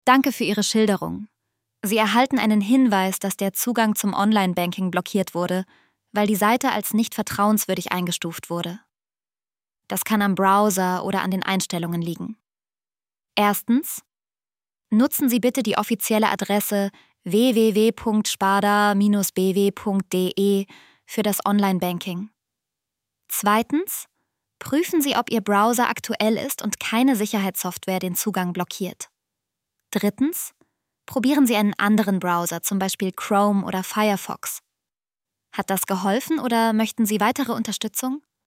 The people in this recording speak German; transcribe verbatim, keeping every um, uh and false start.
Danke für Ihre Schilderung. Sie erhalten einen Hinweis, dass der Zugang zum Online-Banking blockiert wurde, weil die Seite als nicht vertrauenswürdig eingestuft wurde. Das kann am Browser oder an den Einstellungen liegen. Erstens: Nutzen Sie bitte die offizielle Adresse w w w punkt sparda Bindestrich b w punkt d e für das Online-Banking. Zweitens: Prüfen Sie, ob Ihr Browser aktuell ist und keine Sicherheitssoftware den Zugang blockiert. Drittens: Probieren Sie einen anderen Browser, zum Beispiel Chrome oder Firefox. Hat das geholfen oder möchten Sie weitere Unterstützung?